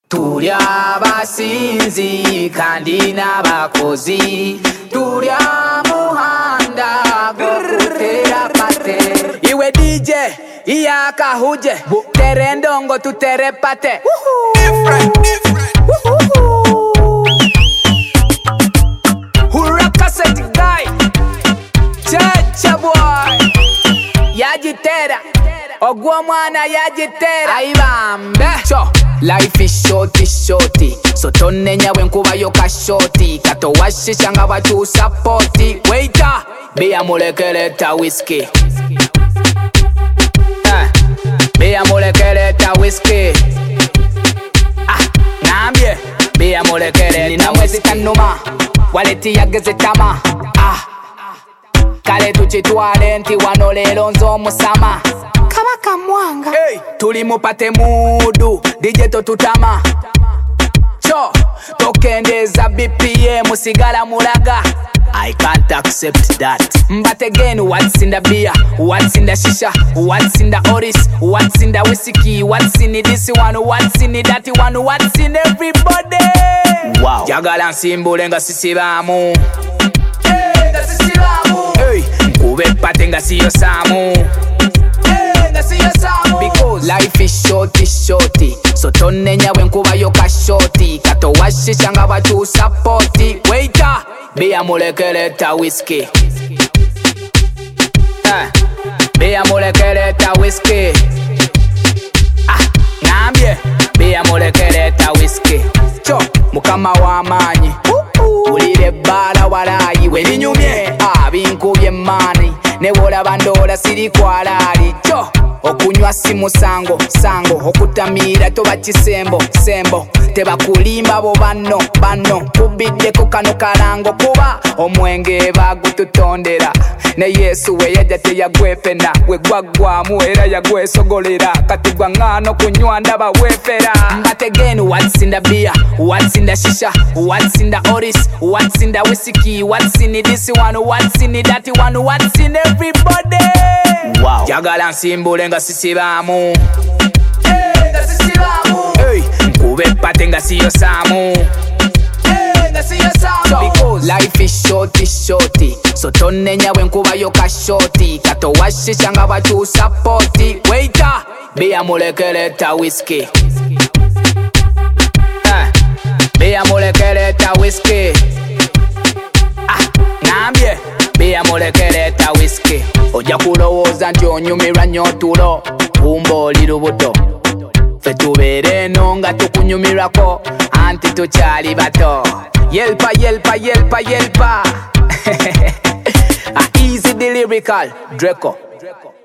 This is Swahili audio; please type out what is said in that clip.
Tuli abasinzi kandi n'abakozi, tuli muhanda gokutera pate. Iwe DJ iyaka huje, tere ndongo tutere pate. Different. Hurra cassette guy, Chacha boy, yajitera, ogwo mwana yajitera. Aibambe cho, life is shorty, so tonenya wenkuba yoka shorty. Kato washisha nga batu supporti. Waiter, bia molekeleta whiskey. Bia molekeleta whiskey. Nambye, bia molekeleta. Nina mwezi kanuma, waleti yageze tama. Kale tuchitwale nti wano lelo nzo musama. Kabaka mwanga, hey, tuli mupate mudu, DJ totutama. Cho, tokendeza BPM sigala mulaga. I can't accept that. But again, what's in the beer? What's in the shisha? What's in the oris? What's in the whiskey? What's in this one? What's in that one? What's in everybody? Wow. Jagala nsimbule nga sisibamu. Hey, nga sisibamu. Hey, nkube pate nga siyo samu. Because life is shorty, so tonenya wenkuba yoka shorty. Kato washisha nga batu supporti. Waiter, bia molekeleta whiskey. Bia molekeleta whiskey. Nambye, bia molekeleta whiskey. Cho, mukama wamanyi, ulire bala walayi. Welinyumye, binkubye mani. Newola bandola siri kwalali. Cho, okunywa simu sango, okutamira toba chisembo, teba kulimba bo bano, kubiddeko kano kalango kuba omwenge bagututondera. Ne Yesu we yajja teyagwepena, we gwagwamu era yagwesogolera. Kati gwa ngano kunywa ndaba wefera. But again, what's in the beer? What's in the shisha? What's in the oris? What's in the whiskey? What's in this one? What's in that one? What's in everybody? Wow. Jagala nsimbule nga sisibamu. Hey, nga sisibamu. Hey, nkube pate nga siyo samu. Hey, nga siyo samu. Because life is shorty, so tonenya wenkuba yoka shorty. Kato washisha nga batu supporti. Waiter, bia molekeleta whiskey. Bia molekeleta whiskey. Nambye, bia molekeleta whiskey. Oja kulowooza nti onyumirwa nnyo tulo, kumba oli lubuto. Ffe tubeere eno nga tukunyumirwako, anti tukyali bato. Yelpa. Easy the lyrical, Draco.